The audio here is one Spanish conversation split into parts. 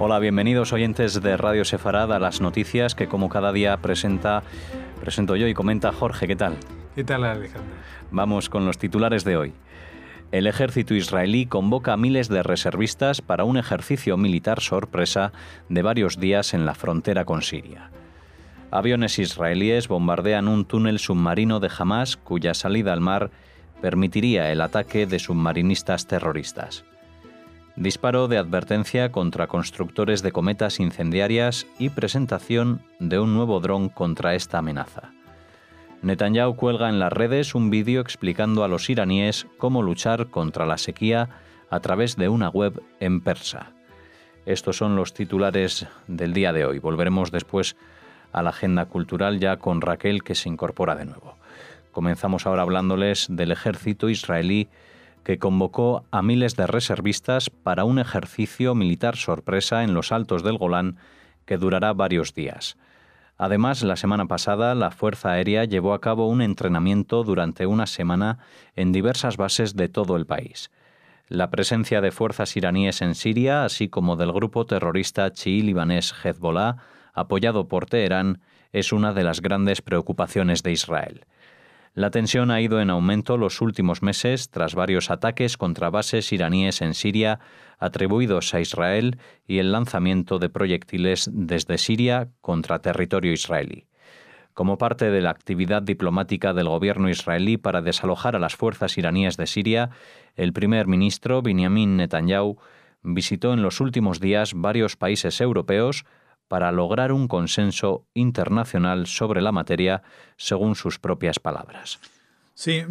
Hola, bienvenidos oyentes de Radio Sefarad a las noticias que como cada día presento yo y comenta Jorge. ¿Qué tal? ¿Qué tal, Alejandro? Vamos con los titulares de hoy. El ejército israelí convoca a miles de reservistas para un ejercicio militar sorpresa de varios días en la frontera con Siria. Aviones israelíes bombardean un túnel submarino de Hamás cuya salida al mar permitiría el ataque de submarinistas terroristas. Disparo de advertencia contra constructores de cometas incendiarias y presentación de un nuevo dron contra esta amenaza. Netanyahu cuelga en las redes un vídeo explicando a los iraníes cómo luchar contra la sequía a través de una web en persa. Estos son los titulares del día de hoy. Volveremos después a la agenda cultural ya con Raquel, que se incorpora de nuevo. Comenzamos ahora hablándoles del ejército israelí que convocó a miles de reservistas para un ejercicio militar sorpresa en los altos del Golán que durará varios días. Además, la semana pasada, la Fuerza Aérea llevó a cabo un entrenamiento durante una semana en diversas bases de todo el país. La presencia de fuerzas iraníes en Siria, así como del grupo terrorista chií libanés Hezbollah, apoyado por Teherán, es una de las grandes preocupaciones de Israel. La tensión ha ido en aumento los últimos meses tras varios ataques contra bases iraníes en Siria atribuidos a Israel y el lanzamiento de proyectiles desde Siria contra territorio israelí. Como parte de la actividad diplomática del gobierno israelí para desalojar a las fuerzas iraníes de Siria, el primer ministro Benjamin Netanyahu visitó en los últimos días varios países europeos para lograr un consenso internacional sobre la materia, según sus propias palabras. Sí,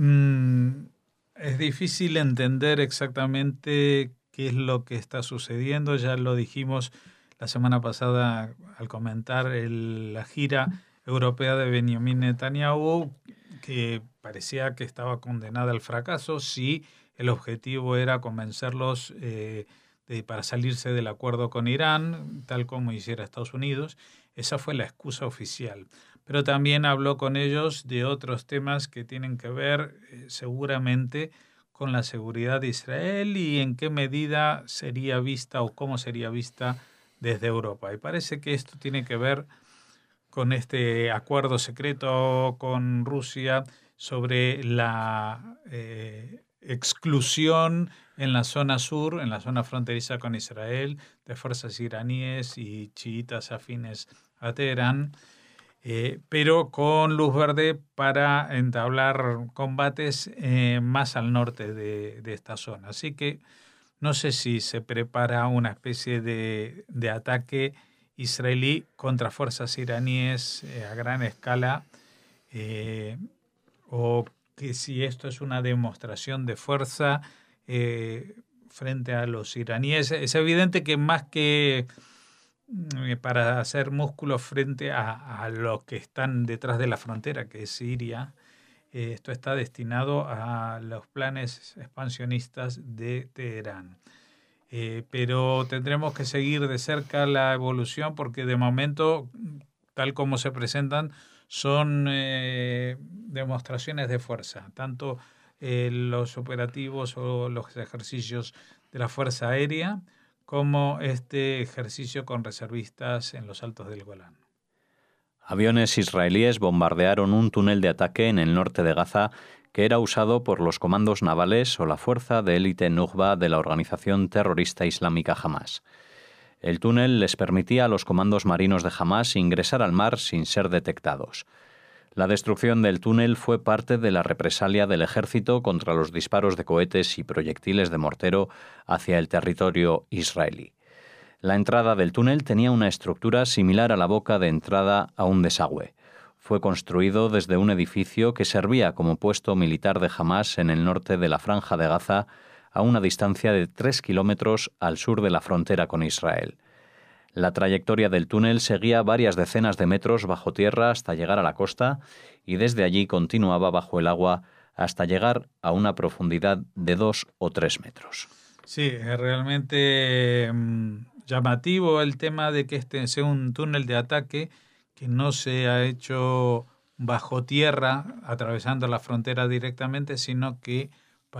es difícil entender exactamente qué es lo que está sucediendo. Ya lo dijimos la semana pasada al comentar la gira europea de Benjamin Netanyahu, que parecía que estaba condenada al fracaso si el objetivo era convencerlos para salirse del acuerdo con Irán, tal como hiciera Estados Unidos. Esa fue la excusa oficial. Pero también habló con ellos de otros temas que tienen que ver seguramente con la seguridad de Israel y en qué medida sería vista o cómo sería vista desde Europa. Y parece que esto tiene que ver con este acuerdo secreto con Rusia sobre la exclusión en la zona sur, en la zona fronteriza con Israel, de fuerzas iraníes y chiitas afines a Teherán, pero con luz verde para entablar combates más al norte de esta zona. Así que no sé si se prepara una especie de ataque israelí contra fuerzas iraníes a gran escala, o que si esto es una demostración de fuerza frente a los iraníes. Es evidente que más que para hacer músculos frente a los que están detrás de la frontera, que es Siria, esto está destinado a los planes expansionistas de Teherán. Pero tendremos que seguir de cerca la evolución porque de momento, tal como se presentan, son demostraciones de fuerza, tanto los operativos o los ejercicios de la Fuerza Aérea como este ejercicio con reservistas en los altos del Golán. Aviones israelíes bombardearon un túnel de ataque en el norte de Gaza que era usado por los comandos navales o la fuerza de élite Nukba de la organización terrorista islámica Hamás. El túnel les permitía a los comandos marinos de Hamás ingresar al mar sin ser detectados. La destrucción del túnel fue parte de la represalia del ejército contra los disparos de cohetes y proyectiles de mortero hacia el territorio israelí. La entrada del túnel tenía una estructura similar a la boca de entrada a un desagüe. Fue construido desde un edificio que servía como puesto militar de Hamás en el norte de la Franja de Gaza, a una distancia de 3 kilómetros al sur de la frontera con Israel. La trayectoria del túnel seguía varias decenas de metros bajo tierra hasta llegar a la costa y desde allí continuaba bajo el agua hasta llegar a una profundidad de 2 o 3 metros. Sí, es realmente llamativo el tema de que este sea un túnel de ataque que no se ha hecho bajo tierra, atravesando la frontera directamente, sino que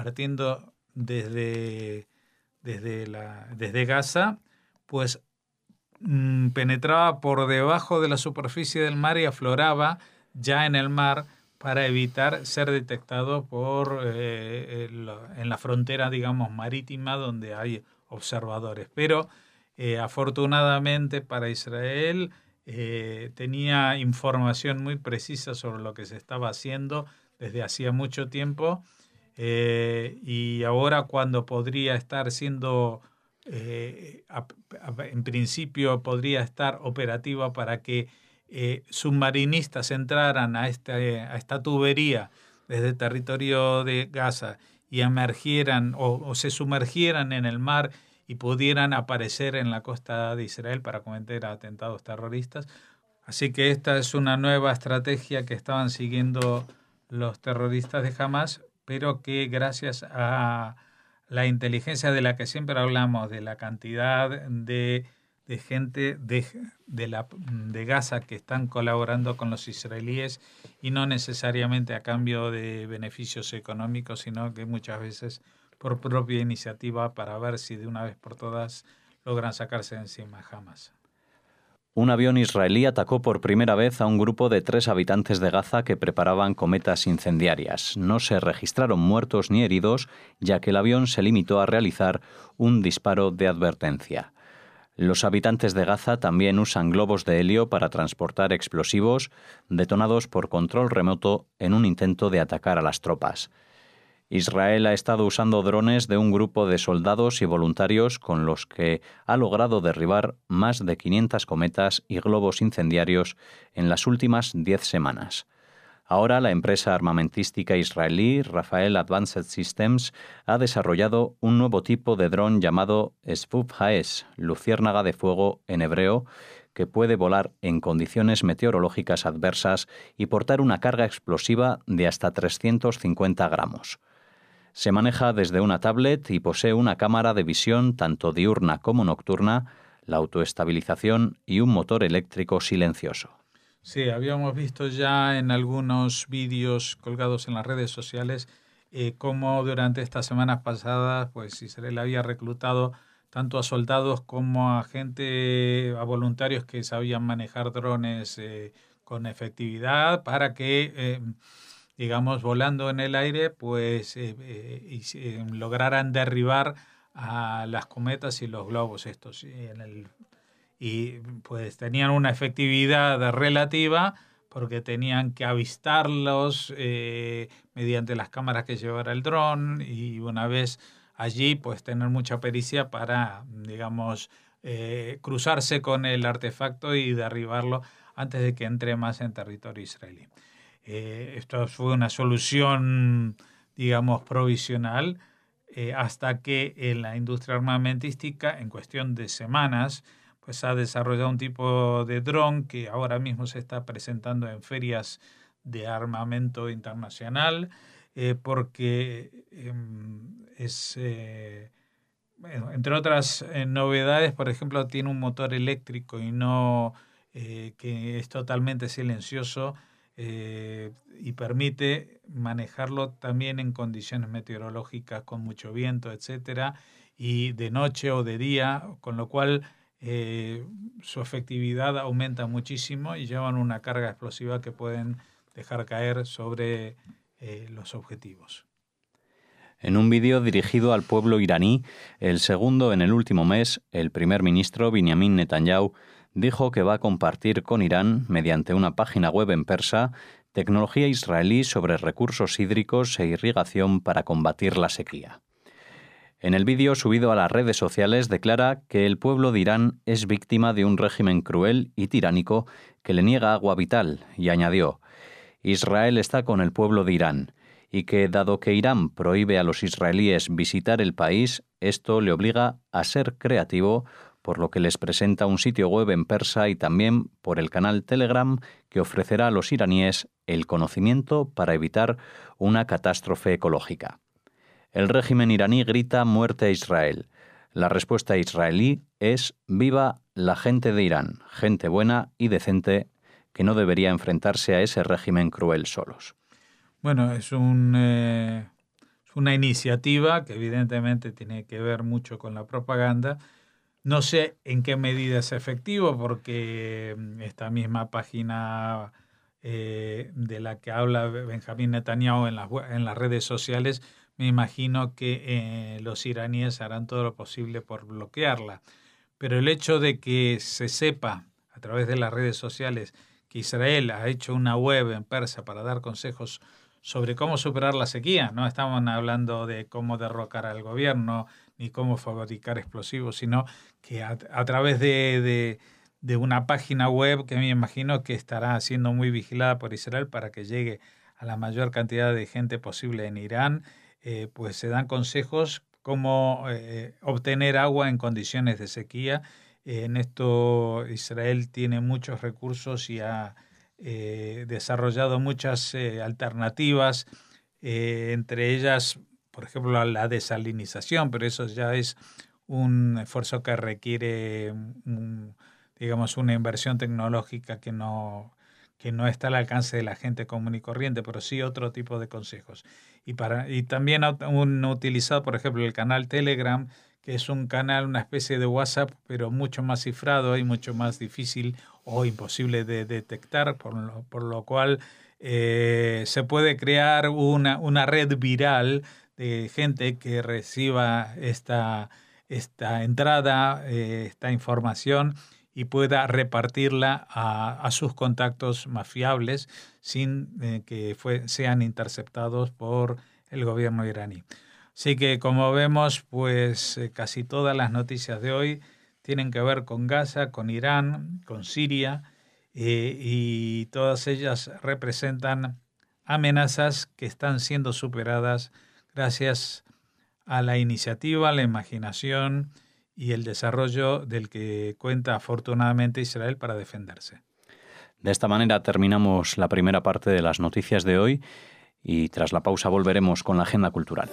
partiendo desde Gaza, pues penetraba por debajo de la superficie del mar y afloraba ya en el mar para evitar ser detectado en la frontera, digamos, marítima donde hay observadores. Pero afortunadamente para Israel tenía información muy precisa sobre lo que se estaba haciendo desde hacía mucho tiempo, y ahora cuando podría estar siendo, en principio podría estar operativa para que submarinistas entraran a esta tubería desde el territorio de Gaza y emergieran o se sumergieran en el mar y pudieran aparecer en la costa de Israel para cometer atentados terroristas. Así que esta es una nueva estrategia que estaban siguiendo los terroristas de Hamas, pero que gracias a la inteligencia de la que siempre hablamos, de la cantidad de gente de Gaza que están colaborando con los israelíes, y no necesariamente a cambio de beneficios económicos, sino que muchas veces por propia iniciativa para ver si de una vez por todas logran sacarse de encima Hamas. Un avión israelí atacó por primera vez a un grupo de 3 habitantes de Gaza que preparaban cometas incendiarias. No se registraron muertos ni heridos, ya que el avión se limitó a realizar un disparo de advertencia. Los habitantes de Gaza también usan globos de helio para transportar explosivos detonados por control remoto en un intento de atacar a las tropas. Israel ha estado usando drones de un grupo de soldados y voluntarios con los que ha logrado derribar más de 500 cometas y globos incendiarios en las últimas 10 semanas. Ahora la empresa armamentística israelí Rafael Advanced Systems ha desarrollado un nuevo tipo de dron llamado Sfuf Haes, luciérnaga de fuego en hebreo, que puede volar en condiciones meteorológicas adversas y portar una carga explosiva de hasta 350 gramos. Se maneja desde una tablet y posee una cámara de visión tanto diurna como nocturna, la autoestabilización y un motor eléctrico silencioso. Sí, habíamos visto ya en algunos vídeos colgados en las redes sociales cómo durante estas semanas pasadas pues Israel había reclutado tanto a soldados como a a voluntarios que sabían manejar drones con efectividad para que digamos, volando en el aire, pues lograran derribar a las cometas y los globos estos. Y pues tenían una efectividad relativa porque tenían que avistarlos mediante las cámaras que llevara el dron, y una vez allí, pues tener mucha pericia para, digamos, cruzarse con el artefacto y derribarlo antes de que entre más en territorio israelí. Esto fue una solución, digamos, provisional, hasta que en la industria armamentística, en cuestión de semanas, pues ha desarrollado un tipo de dron que ahora mismo se está presentando en ferias de armamento internacional, porque entre otras novedades, por ejemplo, tiene un motor eléctrico y no que es totalmente silencioso, y permite manejarlo también en condiciones meteorológicas con mucho viento, etcétera, y de noche o de día, con lo cual su efectividad aumenta muchísimo y llevan una carga explosiva que pueden dejar caer sobre los objetivos. En un vídeo dirigido al pueblo iraní, el segundo en el último mes, el primer ministro Benjamin Netanyahu dijo que va a compartir con Irán, mediante una página web en persa, tecnología israelí sobre recursos hídricos e irrigación para combatir la sequía. En el vídeo subido a las redes sociales declara que el pueblo de Irán es víctima de un régimen cruel y tiránico que le niega agua vital, y añadió: Israel está con el pueblo de Irán, y que, dado que Irán prohíbe a los israelíes visitar el país, esto le obliga a ser creativo, por lo que les presenta un sitio web en persa y también por el canal Telegram que ofrecerá a los iraníes el conocimiento para evitar una catástrofe ecológica. El régimen iraní grita muerte a Israel. La respuesta israelí es: viva la gente de Irán, gente buena y decente que no debería enfrentarse a ese régimen cruel solos. Bueno, es una iniciativa que evidentemente tiene que ver mucho con la propaganda, No sé en qué medida es efectivo, porque esta misma página de la que habla Benjamín Netanyahu en las redes sociales, me imagino que los iraníes harán todo lo posible por bloquearla. Pero el hecho de que se sepa a través de las redes sociales que Israel ha hecho una web en persa para dar consejos sobre cómo superar la sequía, no estamos hablando de cómo derrocar al gobierno ni cómo fabricar explosivos, sino que a través de una página web que me imagino que estará siendo muy vigilada por Israel para que llegue a la mayor cantidad de gente posible en Irán, pues se dan consejos cómo obtener agua en condiciones de sequía. En esto Israel tiene muchos recursos y ha desarrollado muchas alternativas, entre ellas, por ejemplo, la desalinización, pero eso ya es un esfuerzo que requiere, digamos, una inversión tecnológica que no está al alcance de la gente común y corriente, pero sí otro tipo de consejos. Y también han utilizado, por ejemplo, el canal Telegram, que es un canal, una especie de WhatsApp, pero mucho más cifrado y mucho más difícil o imposible de detectar, por lo cual se puede crear una red viral de gente que reciba esta entrada, esta información, y pueda repartirla a sus contactos más fiables sin que sean interceptados por el gobierno iraní. Así que, como vemos, pues casi todas las noticias de hoy tienen que ver con Gaza, con Irán, con Siria, y todas ellas representan amenazas que están siendo superadas gracias a la iniciativa, la imaginación y el desarrollo del que cuenta afortunadamente Israel para defenderse. De esta manera terminamos la primera parte de las noticias de hoy y tras la pausa volveremos con la agenda cultural.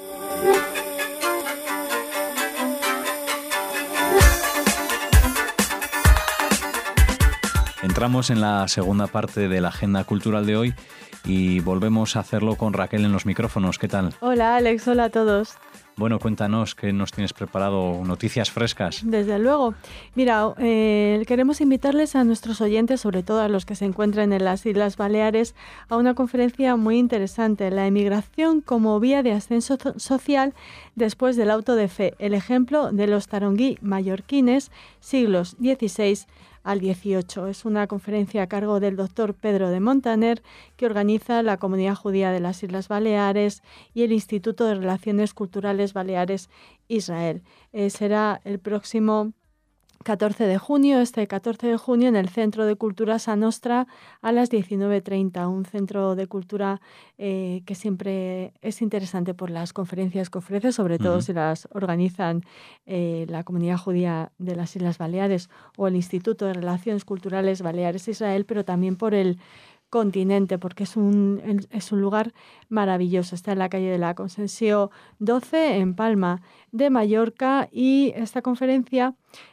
Entramos en la segunda parte de la agenda cultural de hoy y volvemos a hacerlo con Raquel en los micrófonos. ¿Qué tal? Hola Alex, hola a todos. Bueno, cuéntanos, ¿qué nos tienes preparado? Noticias frescas. Desde luego. Mira, queremos invitarles a nuestros oyentes, sobre todo a los que se encuentran en las Islas Baleares, a una conferencia muy interesante, la emigración como vía de ascenso social después del auto de fe, el ejemplo de los taronguí mallorquines, siglos XVI al 18. Es una conferencia a cargo del doctor Pedro de Montaner, que organiza la Comunidad Judía de las Islas Baleares y el Instituto de Relaciones Culturales Baleares Israel. Será el próximo 14 de junio, en el Centro de Cultura Sa Nostra a las 19:30, un centro de cultura que siempre es interesante por las conferencias que ofrece, sobre todo si las organizan la Comunidad Judía de las Islas Baleares o el Instituto de Relaciones Culturales Baleares Israel, pero también por el continente, porque es un lugar maravilloso. Está en la calle de la Concepción 12, en Palma de Mallorca, y esta conferencia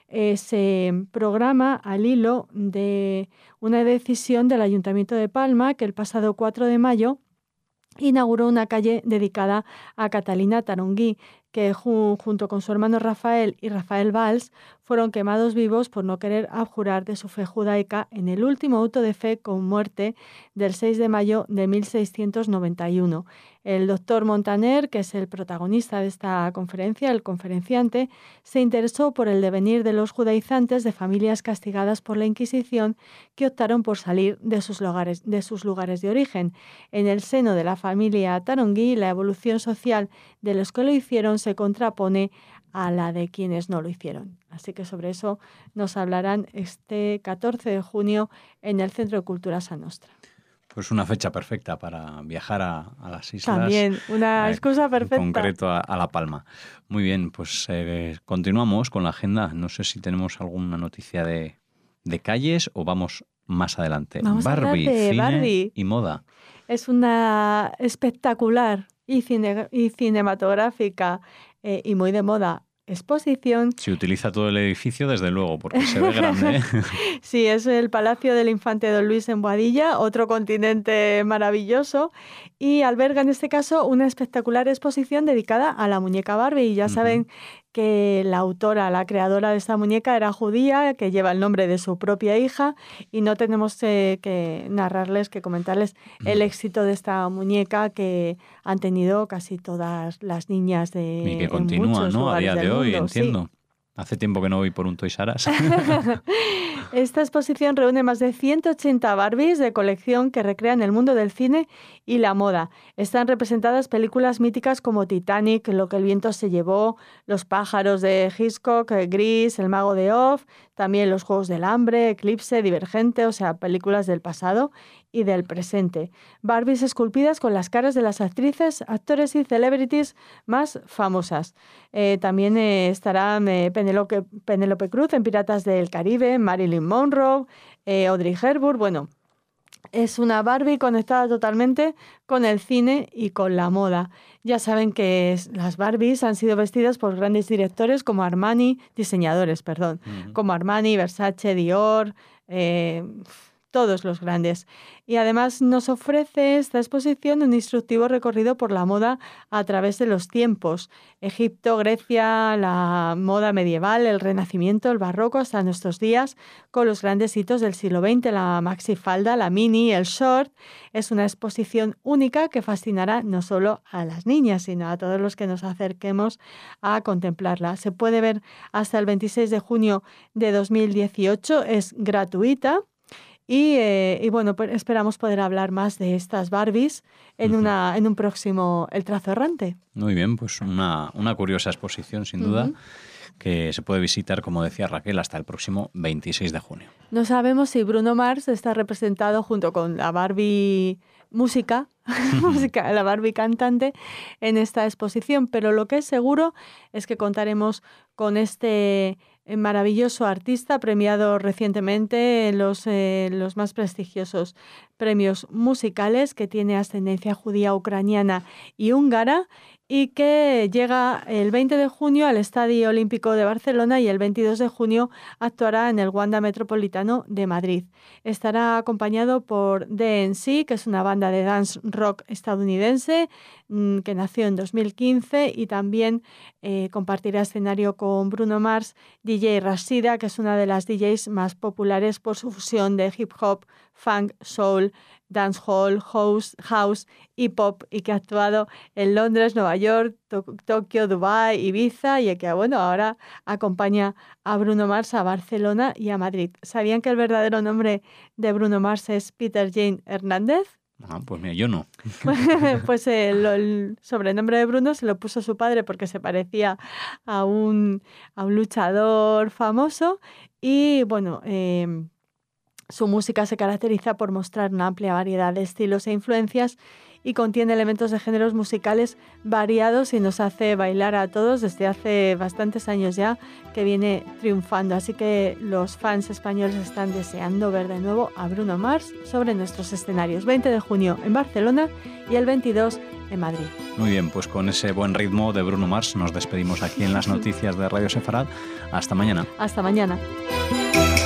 se programa al hilo de una decisión del Ayuntamiento de Palma, que el pasado 4 de mayo inauguró una calle dedicada a Catalina Taronguí, que junto con su hermano Rafael y Rafael Valls fueron quemados vivos por no querer abjurar de su fe judaica en el último auto de fe con muerte del 6 de mayo de 1691. El doctor Montaner, que es el protagonista de esta conferencia, el conferenciante, se interesó por el devenir de los judaizantes de familias castigadas por la Inquisición que optaron por salir de sus lugares de origen. En el seno de la familia taronguí, la evolución social de los que lo hicieron se contrapone a la de quienes no lo hicieron. Así que sobre eso nos hablarán este 14 de junio en el Centro de Cultura Sa Nostra. Pues una fecha perfecta para viajar a las islas. También, una excusa perfecta. En concreto a La Palma. Muy bien, pues continuamos con la agenda. No sé si tenemos alguna noticia de calles o vamos más adelante. Vamos a hablar de cine Barbie y moda. Es una espectacular y cinematográfica y muy de moda exposición. Se utiliza todo el edificio, desde luego, porque se ve grande, ¿eh? Sí, es el Palacio del Infante Don Luis en Boadilla, otro continente maravilloso, y alberga en este caso una espectacular exposición dedicada a la muñeca Barbie. Y ya saben que la autora, la creadora de esta muñeca era judía, que lleva el nombre de su propia hija, y no tenemos que narrarles, que comentarles el éxito de esta muñeca que han tenido casi todas las niñas de y que continúa, ¿no? A día de hoy, entiendo. Sí. Hace tiempo que no voy por un Toys R Us. Esta exposición reúne más de 180 Barbies de colección que recrean el mundo del cine y la moda. Están representadas películas míticas como Titanic, Lo que el viento se llevó, Los pájaros de Hitchcock, Gris, El mago de Oz, también Los Juegos del Hambre, Eclipse, Divergente, o sea, películas del pasado y del presente. Barbies esculpidas con las caras de las actrices, actores y celebrities más famosas. También estarán Penélope Cruz en Piratas del Caribe, Marilyn Monroe, Audrey Hepburn. Bueno, es una Barbie conectada totalmente con el cine y con la moda. Ya saben que las Barbies han sido vestidas por grandes directores como diseñadores, como Armani, Versace, Dior, todos los grandes. Y además nos ofrece esta exposición un instructivo recorrido por la moda a través de los tiempos. Egipto, Grecia, la moda medieval, el Renacimiento, el Barroco, hasta nuestros días, con los grandes hitos del siglo XX, la maxifalda, la mini, el short. Es una exposición única que fascinará no solo a las niñas, sino a todos los que nos acerquemos a contemplarla. Se puede ver hasta el 26 de junio de 2018, es gratuita. Y bueno, pues esperamos poder hablar más de estas Barbies en un próximo El Trazo Errante. Muy bien, pues una curiosa exposición, sin duda, que se puede visitar, como decía Raquel, hasta el próximo 26 de junio. No sabemos si Bruno Mars está representado junto con la Barbie música, la Barbie cantante, en esta exposición, pero lo que es seguro es que contaremos con este maravilloso artista premiado recientemente en los más prestigiosos premios musicales, que tiene ascendencia judía, ucraniana y húngara, y que llega el 20 de junio al Estadio Olímpico de Barcelona y el 22 de junio actuará en el Wanda Metropolitano de Madrid. Estará acompañado por DNC, que es una banda de dance rock estadounidense que nació en 2015, y también compartirá escenario con Bruno Mars, DJ Rashida, que es una de las DJs más populares por su fusión de hip hop, funk, soul, dancehall, house y pop, y que ha actuado en Londres, Nueva York, Tokio, Dubái, Ibiza, y que ahora acompaña a Bruno Mars a Barcelona y a Madrid. ¿Sabían que el verdadero nombre de Bruno Mars es Peter Jane Hernández? Ah, pues mira, yo no. Pues el sobrenombre de Bruno se lo puso su padre porque se parecía a un luchador famoso, y bueno, su música se caracteriza por mostrar una amplia variedad de estilos e influencias, y contiene elementos de géneros musicales variados y nos hace bailar a todos desde hace bastantes años ya, que viene triunfando. Así que los fans españoles están deseando ver de nuevo a Bruno Mars sobre nuestros escenarios. 20 de junio en Barcelona y el 22 en Madrid. Muy bien, pues con ese buen ritmo de Bruno Mars nos despedimos aquí en las noticias de Radio Sefarad. Hasta mañana. Hasta mañana.